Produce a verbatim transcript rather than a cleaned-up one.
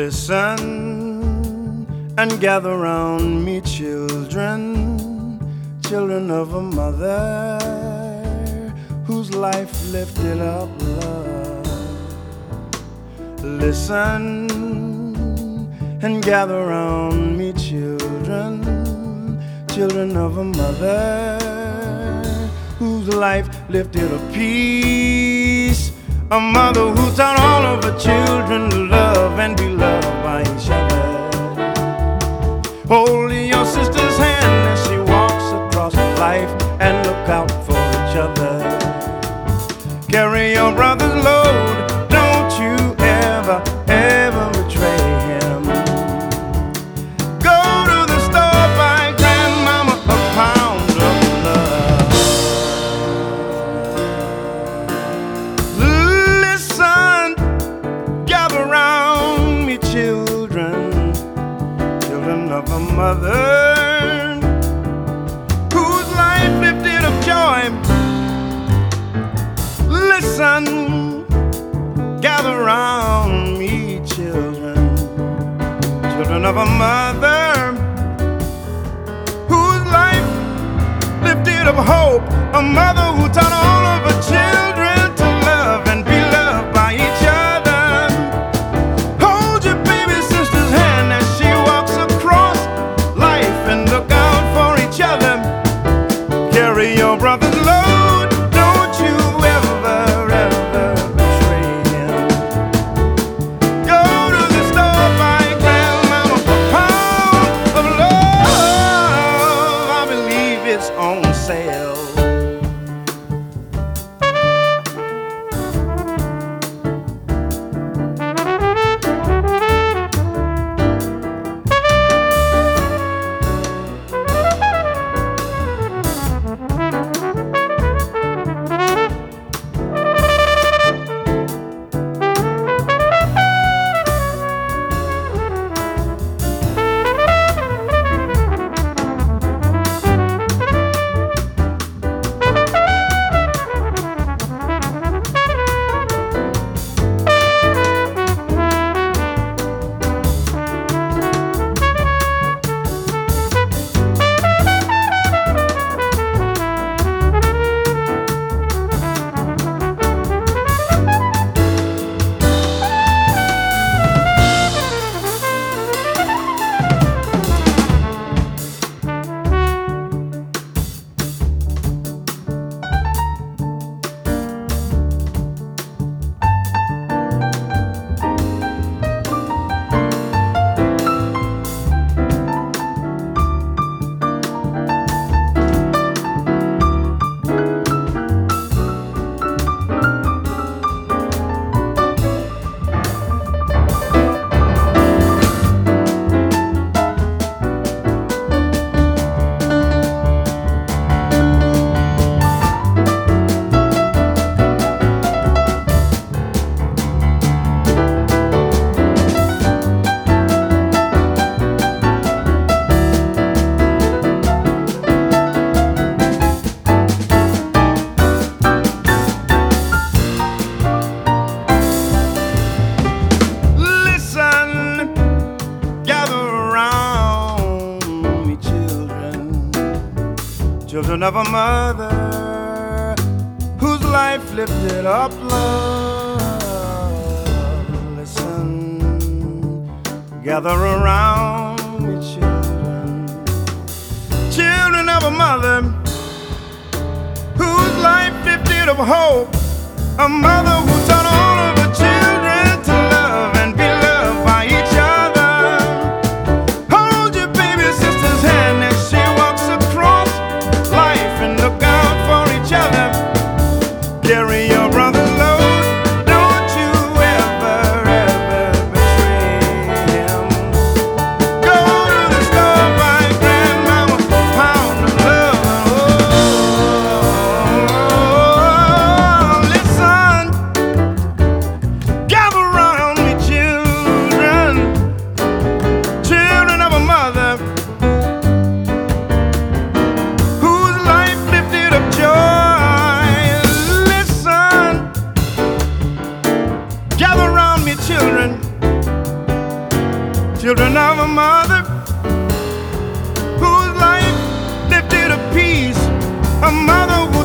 Listen and gather round me, children, children of a mother whose life lifted up love. Listen and gather round me, children, children of a mother whose life lifted up peace. A mother who taught all of her children to love and be loved by each other. Hold your sister's hand as she walks across life and look out for each other. Carry your brother's load, don't you ever, ever betray him. Go to the store, buy grandmama a pound of love. Listen, gather round me, children, children of a mother whose life lifted up joy. Listen, gather round me, children, children of a mother whose life lifted up hope. A mother who taught all of her children to love and be loved by each other. Hold your baby sister's hand as she walks across life and look out for each other. Carry your brother's load, don't you ever, ever betray him. Go to the store, buy grandmama a pound of love. I believe it's on sale. Children of a mother whose life lifted up love. Listen, gather around me, children, children of a mother whose life lifted up hope. A mother who taught all of her children to love and be loved by each other. Hold your baby sister's hand as she walks across life and look out for each other. Carry your brother's load, don't you ever, ever betray him. Go to the store, buy grandmama a pound of love. Oh, listen, children of a mother whose life lifted a piece a mother would